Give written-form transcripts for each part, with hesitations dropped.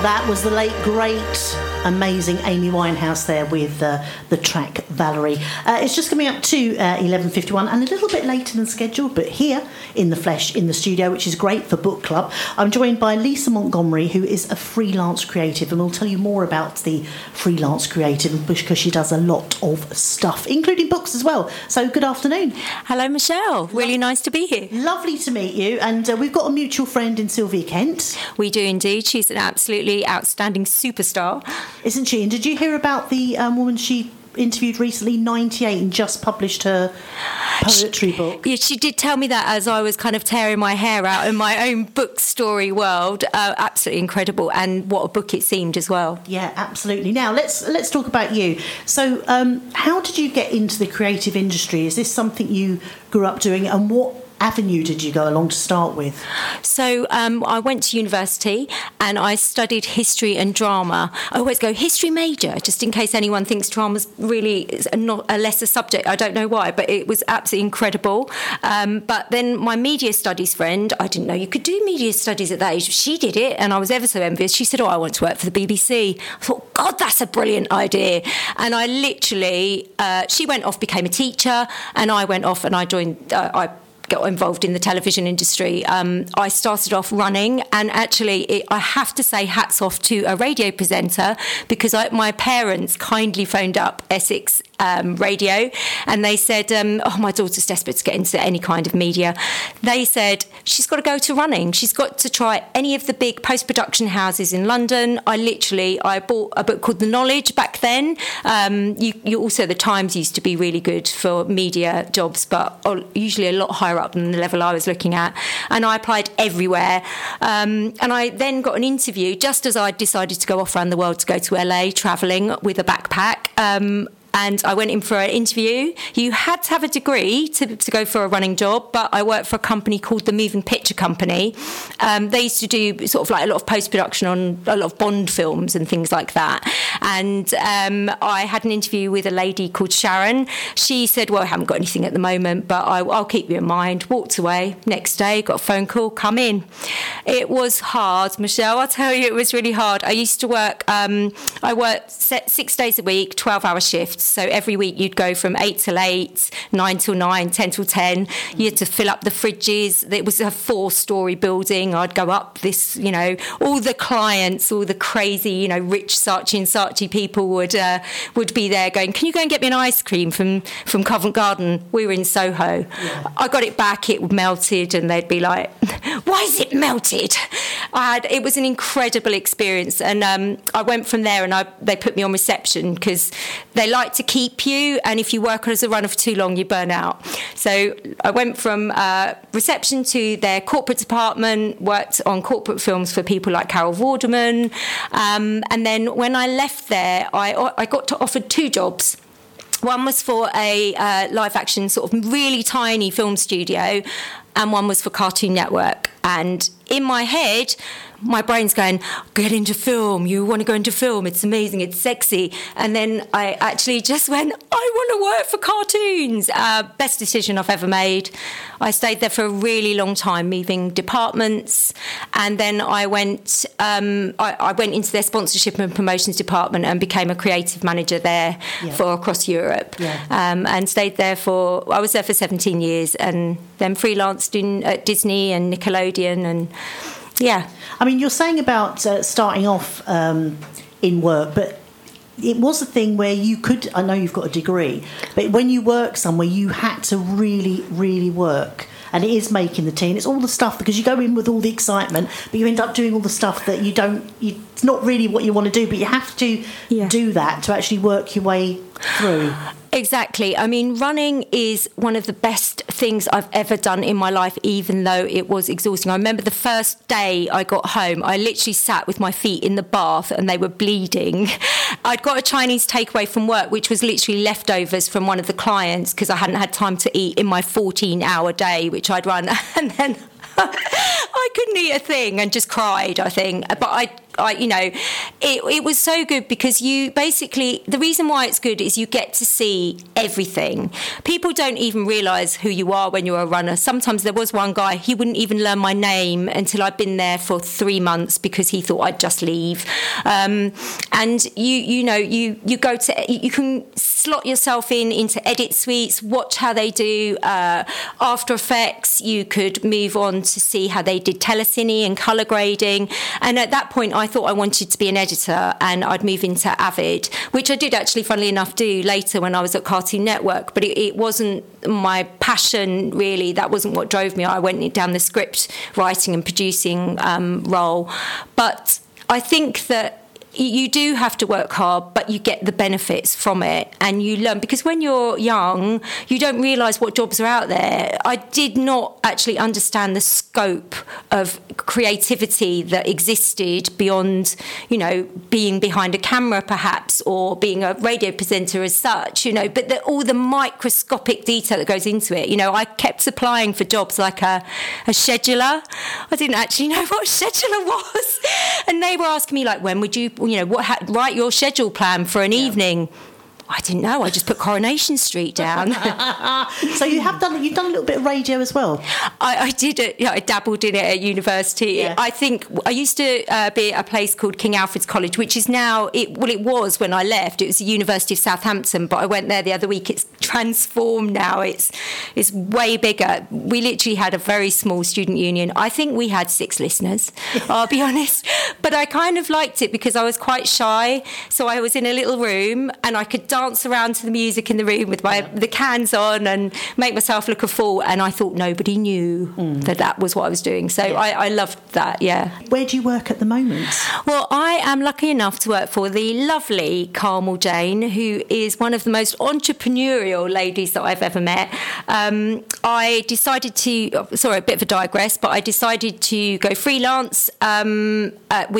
That was the late, great, amazing Amy Winehouse there with the track Valerie. It's just coming up to 11:51 and a little bit later than scheduled, but here in the flesh in the studio, which is great for book club. I'm joined by Lisa Montgomery, who is a freelance creative, and we'll tell you more about the freelance creative because she does a lot of stuff, including books as well. So good afternoon. Hello, Michelle. Really nice to be here. Lovely to meet you. And we've got a mutual friend in Sylvia Kent. We do indeed. She's an absolutely outstanding superstar. Isn't she? And did you hear about the woman she interviewed recently, 98, and just published her poetry book? Yeah, she did tell me that as I was kind of tearing my hair out in my own book story world. Absolutely incredible, and what a book it seemed as well. Yeah, absolutely. Now let's talk about you. So how did you get into the creative industry? Is this something you grew up doing, and what avenue did you go along to start with? So I went to university and I studied history and drama. I always go history major, just in case anyone thinks drama's really not a lesser subject. I don't know why, but it was absolutely incredible. But then my media studies friend, I didn't know you could do media studies at that age. She did it and I was ever so envious. She said, I want to work for the BBC. I thought, God, that's a brilliant idea. And I literally, she went off, became a teacher, and I went off and I joined, I got involved in the television industry. I started off running, and actually I have to say hats off to a radio presenter, because my parents kindly phoned up Essex radio, and they said, my daughter's desperate to get into any kind of media. They said, she's got to go to running. She's got to try any of the big post-production houses in London. I bought a book called The Knowledge back then. You also, the Times used to be really good for media jobs, but usually a lot higher up than the level I was looking at. And I applied everywhere. And I then got an interview just as I decided to go off around the world to go to LA, travelling with a backpack. And I went in for an interview. You had to have a degree to go for a running job, but I worked for a company called the Moving Picture Company. They used to do sort of like a lot of post-production on a lot of Bond films and things like that. And I had an interview with a lady called Sharon. She said, well, I haven't got anything at the moment, but I'll keep you in mind. Walked away. Next day, got a phone call, come in. It was hard, Michelle. I'll tell you, it was really hard. I used to work, I worked 6 days a week, 12-hour shifts. So every week you'd go from 8 till 8, 9 till 9, 10 till 10. You had to fill up the fridges. It was a 4-story building. I'd go up this, all the clients, all the crazy, rich Saatchi and Saatchi people would be there going, can you go and get me an ice cream from Covent Garden? We were in Soho. Yeah. I got it back, it melted, and they'd be like, why is it melted? It was an incredible experience. And I went from there and they put me on reception because they like to keep you, and if you work as a runner for too long, you burn out. So I went from reception to their corporate department, worked on corporate films for people like Carol Vorderman, and then when I left there, I got offered 2 jobs. One was for a live action sort of really tiny film studio, and one was for Cartoon Network. And in my head, my brain's going, get into film, you want to go into film, it's amazing, it's sexy. And then I actually just went, I want to work for cartoons. Best decision I've ever made. I stayed there for a really long time, moving departments. And then I went into their sponsorship and promotions department and became a creative manager there for across Europe. Yeah. And stayed there I was there for 17 years, and then freelanced at Disney and Nickelodeon, and yeah. I mean, you're saying about starting off in work, but it was a thing where you could, I know you've got a degree, but when you work somewhere, you had to really, really work. And it is making the tea. It's all the stuff, because you go in with all the excitement, but you end up doing all the stuff that it's not really what you want to do, but you have to do that to actually work your way through. Exactly. I mean, running is one of the best things I've ever done in my life, even though it was exhausting. I remember the first day I got home, I literally sat with my feet in the bath and they were bleeding. I'd got a Chinese takeaway from work, which was literally leftovers from one of the clients, because I hadn't had time to eat in my 14-hour day, which I'd run. And then I couldn't eat a thing and just cried, I think. But it was so good because you basically, the reason why it's good is you get to see everything. People don't even realise who you are when you're a runner. Sometimes there was one guy, he wouldn't even learn my name until I'd been there for 3 months because he thought I'd just leave. And you go to, you can slot yourself into edit suites, watch how they do After Effects. You could move on to see how they did telecine and colour grading. And at that point, I thought I wanted to be an editor and I'd move into Avid, which I did actually, funnily enough, do later when I was at Cartoon Network. But it wasn't my passion, really. That wasn't what drove me. I went down the script writing and producing role. But I think that you do have to work hard, but you get the benefits from it and you learn, because when you're young, you don't realise what jobs are out there. I did not actually understand the scope of creativity that existed beyond, being behind a camera perhaps, or being a radio presenter as such, but all the microscopic detail that goes into it. I kept applying for jobs like a scheduler. I didn't actually know what a scheduler was. And they were asking me, like, when would you write your schedule plan for an evening? I didn't know. I just put Coronation Street down. So you've done a little bit of radio as well. I did it. Yeah, I dabbled in it at university. Yeah. I think I used to be at a place called King Alfred's College, which is now it was when I left. It was the University of Southampton, but I went there the other week. It's transformed now. It's way bigger. We literally had a very small student union. I think we had 6 listeners. I'll be honest, but I kind of liked it because I was quite shy. So I was in a little room and I could dance around to the music in the room with the cans on and make myself look a fool, and I thought nobody knew that was what I was doing. So I loved that. Where do you work at the moment? Well, I am lucky enough to work for the lovely Carmel Jane, who is one of the most entrepreneurial ladies that I've ever met. I decided to a bit of a digress, but I decided to go freelance to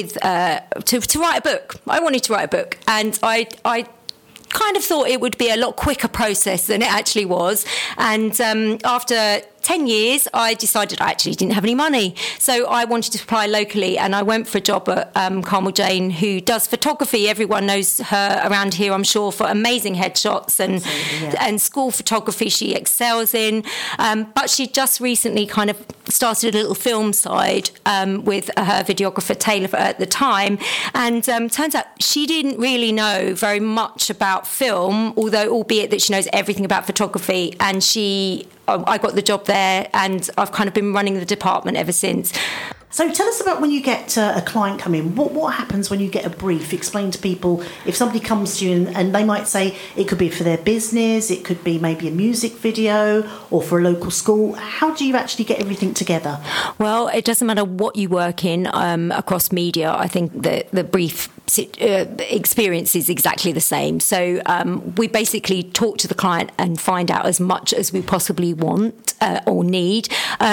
write a book. I wanted to write a book, and I kind of thought it would be a lot quicker process than it actually was. And after 10 years, I decided I actually didn't have any money. So I wanted to apply locally, and I went for a job at Carmel Jane, who does photography. Everyone knows her around here, I'm sure, for amazing headshots and school photography she excels in. But she just recently kind of started a little film side with her videographer, Taylor, at the time. And turns out she didn't really know very much about film, albeit that she knows everything about photography. And I got the job there, and I've kind of been running the department ever since. So tell us about when you get a client come in. What happens when you get a brief? Explain to people, if somebody comes to you and they might say it could be for their business, it could be maybe a music video or for a local school. How do you actually get everything together? Well, it doesn't matter what you work in across media. I think the brief experience is exactly the same. So we basically talk to the client and find out as much as we possibly want or need.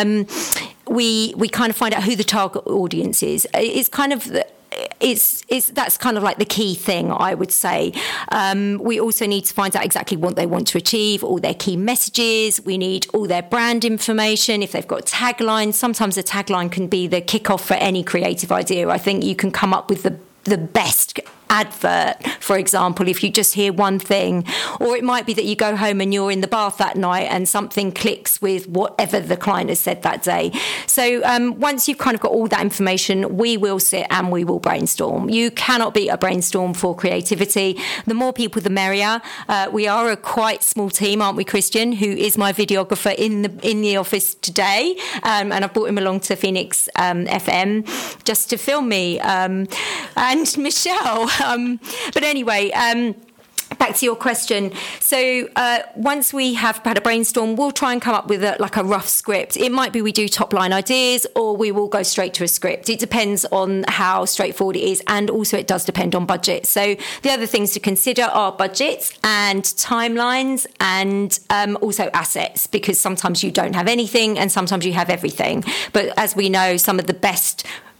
We kind of find out who the target audience is. It's kind of that's kind of like the key thing, I would say. We also need to find out exactly what they want to achieve, all their key messages. We need all their brand information. If they've got taglines, sometimes a tagline can be the kickoff for any creative idea. I think you can come up with the best advert, for example, if you just hear one thing. Or it might be that you go home and you're in the bath that night and something clicks with whatever the client has said that day. So once you've kind of got all that information, we will sit and we will brainstorm. You cannot beat a brainstorm for creativity. The more people, the merrier. We are a quite small team, aren't we, Christian, who is my videographer in the office today, and I've brought him along to Phoenix FM just to film me, and Michelle. But anyway, back to your question. So once we have had a brainstorm, we'll try and come up with a rough script. It might be we do top line ideas, or we will go straight to a script. It depends on how straightforward it is, and also it does depend on budget. So the other things to consider are budgets and timelines, and also assets, because sometimes you don't have anything and sometimes you have everything. But as we know, some of the best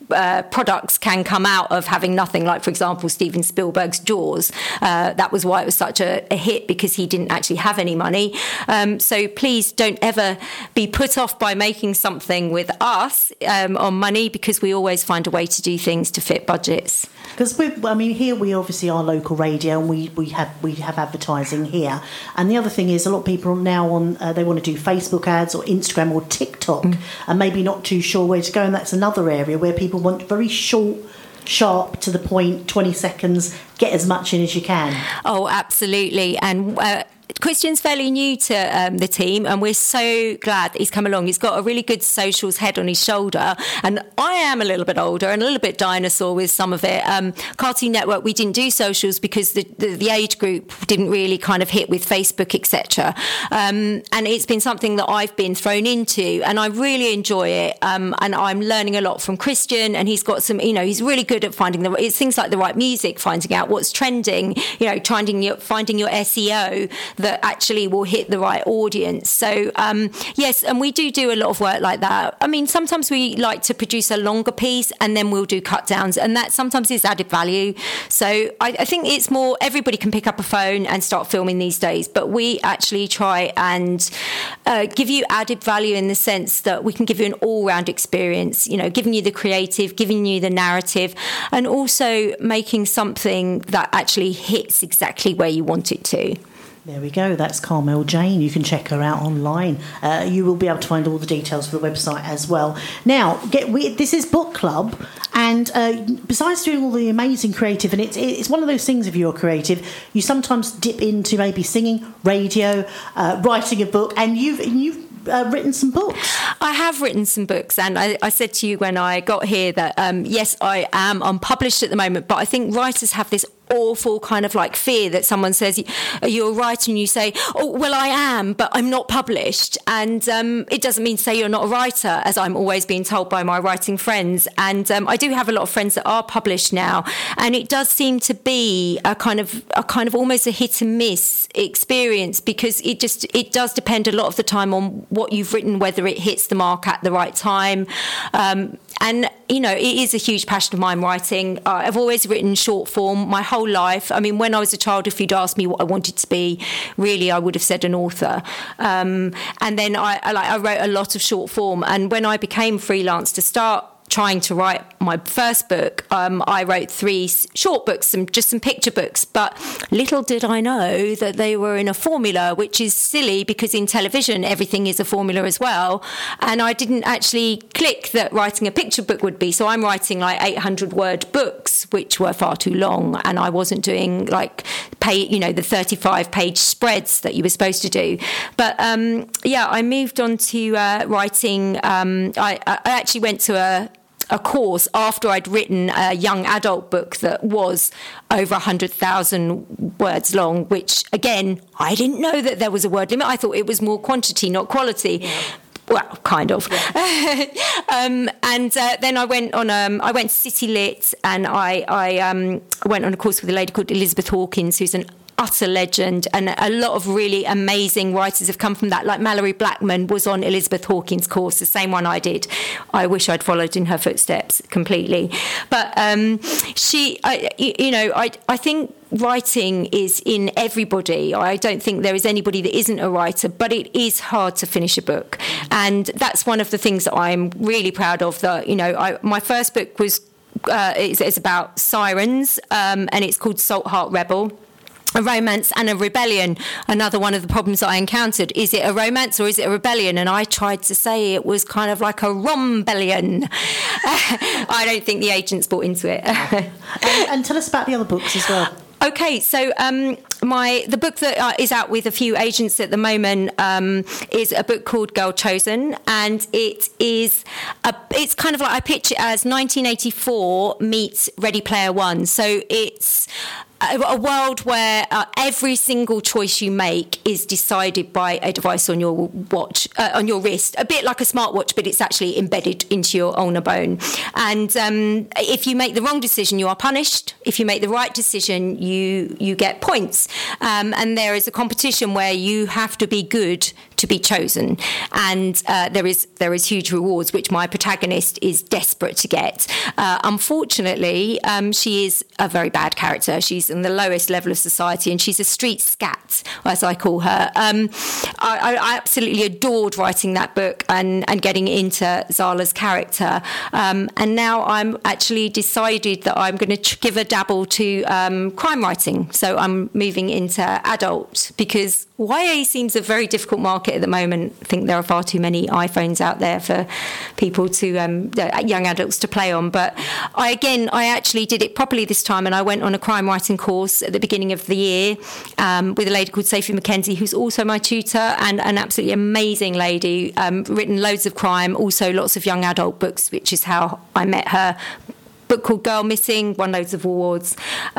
products can come out of having nothing. Like, for example, Steven Spielberg's Jaws. That was why it was such a hit, because he didn't actually have any money. So please don't ever be put off by making something with us on money, because we always find a way to do things to fit budgets. Because here we obviously are local radio, and we have advertising here. And the other thing is, a lot of people now they want to do Facebook ads or Instagram or TikTok, and maybe not too sure where to go. And that's another area where people want very short, sharp, to the point, 20 seconds, get as much in as you can. Oh, absolutely. And Christian's fairly new to the team, and we're so glad that he's come along. He's got a really good socials head on his shoulder, and I am a little bit older and a little bit dinosaur with some of it. Cartoon Network, we didn't do socials because the age group didn't really kind of hit with Facebook, etc. And it's been something that I've been thrown into, and I really enjoy it. And I'm learning a lot from Christian, and he's got some, he's really good at finding it's things like the right music, finding out what's trending, finding your SEO that actually will hit the right audience. So yes, and we do a lot of work like that. I mean, sometimes we like to produce a longer piece and then we'll do cut downs, and that sometimes is added value. So I think it's more, everybody can pick up a phone and start filming these days, but we actually try and give you added value in the sense that we can give you an all-round experience, giving you the creative, giving you the narrative, and also making something that actually hits exactly where you want it to. There we go. That's Carmel Jane. You can check her out online. You will be able to find all the details for the website as well. Now, this is book club, and besides doing all the amazing creative, and it's one of those things, if you're creative, you sometimes dip into maybe singing, radio, writing a book, and you've written some books. I have written some books, and I said to you when I got here that yes, I am unpublished at the moment, but I think writers have this awful kind of like fear that someone says you're a writer, and you say, oh well, I am, but I'm not published, and it doesn't mean to say you're not a writer, as I'm always being told by my writing friends. And I do have a lot of friends that are published now, and it does seem to be a kind of almost a hit and miss experience, because it does depend a lot of the time on what you've written, whether it hits the mark at the right time. And, it is a huge passion of mine, writing. I've always written short form my whole life. I mean, when I was a child, if you'd asked me what I wanted to be, really, I would have said an author. And then I wrote a lot of short form. And when I became freelance to start trying to write my first book, I wrote 3 short books, just some picture books, but little did I know that they were in a formula, which is silly because in television everything is a formula as well, and I didn't actually click that writing a picture book would be. So I'm writing like 800-word books, which were far too long, and I wasn't doing like the 35-page spreads that you were supposed to do. But I moved on to writing. I actually went to a course after I'd written a young adult book that was over 100,000 words long, which, again, I didn't know that there was a word limit. I thought it was more quantity, not quality. Yeah. Well, kind of. Yeah. And then I went to City Lit, and I went on a course with a lady called Elizabeth Hawkins, who's an utter legend, and a lot of really amazing writers have come from that. Like Mallory Blackman was on Elizabeth Hawkins' course, the same one I did. I wish I'd followed in her footsteps completely. But I think writing is in everybody. I don't think there is anybody that isn't a writer, but it is hard to finish a book, and that's one of the things that I'm really proud of. That my first book was it's about sirens, and it's called Salt Heart Rebel. A romance and a rebellion. Another one of the problems that I encountered. Is it a romance or is it a rebellion? And I tried to say it was kind of like a rombellion. I don't think the agents bought into it. and tell us about the other books as well. Okay, so the book that is out with a few agents at the moment is a book called Girl Chosen, and it's kind of like, I pitch it as 1984 meets Ready Player One. So it's a world where every single choice you make is decided by a device on your watch, on your wrist, a bit like a smartwatch, but it's actually embedded into your ulnar bone. And if you make the wrong decision, you are punished. If you make the right decision, you get points. And there is a competition where you have to be good to be chosen, and there is huge rewards, which my protagonist is desperate to get. Unfortunately, she is a very bad character. She's in the lowest level of society, and she's a street scat, as I call her. I absolutely adored writing that book and getting into Zala's character. And now I'm actually decided that I'm going to give a dabble to crime writing. So I'm moving into adult, because YA seems a very difficult market at the moment. I think there are far too many iPhones out there for people to, young adults to play on. But I actually did it properly this time, and I went on a crime writing course at the beginning of the year with a lady called Sophie McKenzie, who's also my tutor, and an absolutely amazing lady, written loads of crime, also lots of young adult books, which is how I met her. Book called Girl Missing, won loads of awards.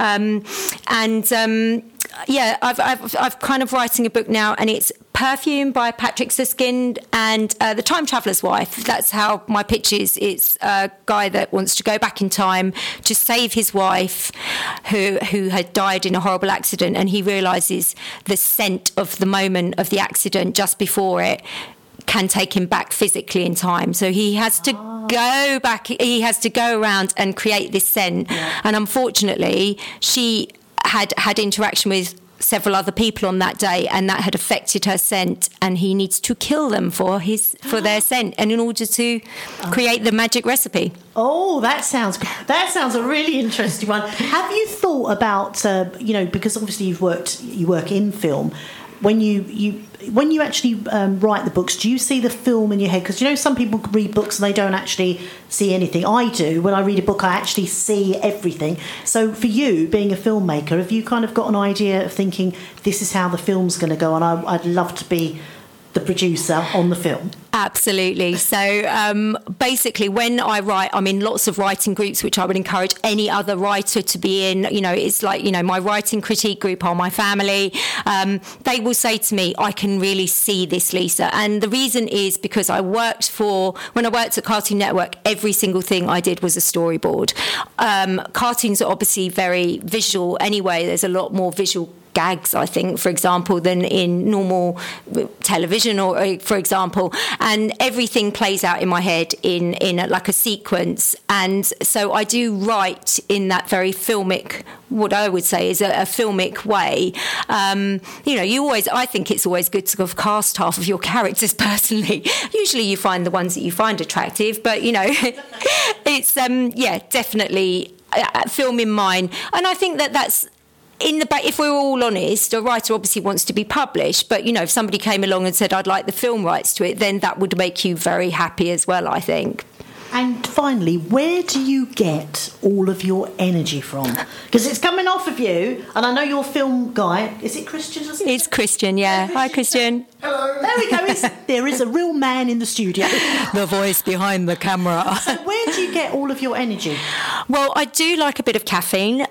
I've kind of writing a book now, and it's Perfume by Patrick Suskind and The Time Traveller's Wife. That's how my pitch is. It's a guy that wants to go back in time to save his wife who had died in a horrible accident, and he realises the scent of the moment of the accident just before it can take him back physically in time. So he has to go back, he has to go around and create this scent. Yeah. And unfortunately, she had interaction with several other people on that day, and that had affected her scent, and he needs to kill them for their scent, and in order to create the magic recipe. Oh, that sounds a really interesting one. Have you thought about because obviously you work in film, when you actually write the books, do you see the film in your head? Because some people read books and they don't actually see anything. I do. When I read a book, I actually see everything. So for you, being a filmmaker, have you kind of got an idea of thinking, this is how the film's going to go, and I'd love to be the producer on the film? Absolutely. So basically, when I write, I'm in lots of writing groups, which I would encourage any other writer to be in. It's like, my writing critique group are my family. They will say to me, I can really see this, Lisa. And the reason is because when I worked at Cartoon Network, every single thing I did was a storyboard. Cartoons are obviously very visual anyway. There's a lot more visual gags, I think, for example, than in normal television, or for example, and everything plays out in my head in like a sequence. And so I do write in that very filmic, what I would say is a filmic way. I think it's always good to cast half of your characters personally. Usually you find the ones that you find attractive, but it's definitely film in mind. And I think that's if we're all honest, a writer obviously wants to be published, but if somebody came along and said, I'd like the film rights to it, then that would make you very happy as well, I think. And finally, where do you get all of your energy from? Because it's coming off of you, and I know you're a film guy. Is it Christian? It's Christian, yeah. Hi, Christian. Hello. There we go. There is a real man in the studio. The voice behind the camera. So where do you get all of your energy? Well, I do like a bit of caffeine.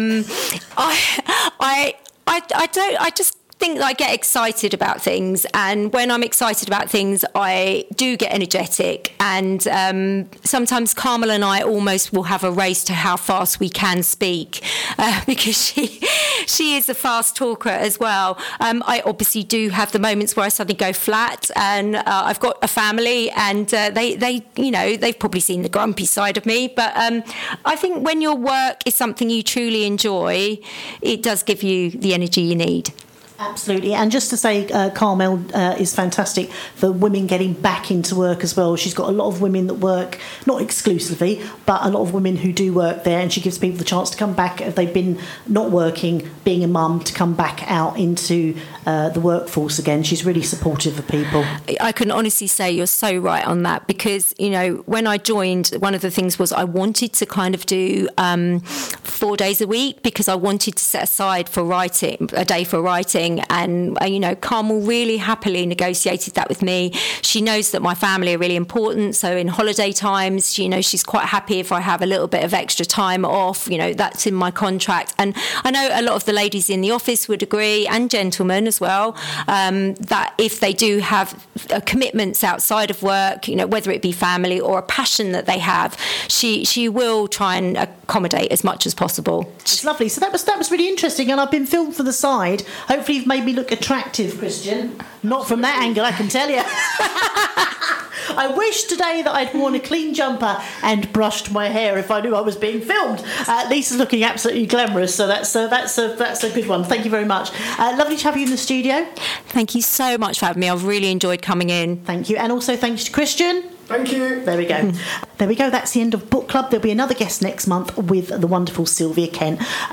I just think that I get excited about things, and when I'm excited about things I do get energetic, and sometimes Carmel and I almost will have a race to how fast we can speak, because she is a fast talker as well. I obviously do have the moments where I suddenly go flat, and I've got a family, and they've probably seen the grumpy side of me, but I think when your work is something you truly enjoy, it does give you the energy you need. Absolutely. And just to say, Carmel is fantastic for women getting back into work as well. She's got a lot of women that work, not exclusively, but a lot of women who do work there, and she gives people the chance to come back if they've been not working, being a mum, to come back out into the workforce again. She's really supportive of people. I can honestly say you're so right on that, because, when I joined, one of the things was I wanted to kind of do 4 days a week, because I wanted to set aside a day for writing. going. And, Carmel really happily negotiated that with me. She knows that my family are really important. So in holiday times, she's quite happy if I have a little bit of extra time off. That's in my contract. And I know a lot of the ladies in the office would agree, and gentlemen as well, that if they do have commitments outside of work, whether it be family or a passion that they have, she will try and accommodate as much as possible. It's lovely. So that was really interesting, and I've been filmed for the side. Hopefully you've made me look attractive, Christian. Not from that angle, I can tell you. I wish today that I'd worn a clean jumper and brushed my hair if I knew I was being filmed. Lisa's looking absolutely glamorous, so that's a good one. Thank you very much. Lovely to have you in the studio. Thank you so much for having me. I've really enjoyed coming in. Thank you, and also thanks to Christian. Thank you. There we go. There we go. That's the end of Book Club. There'll be another guest next month with the wonderful Sylvia Kent.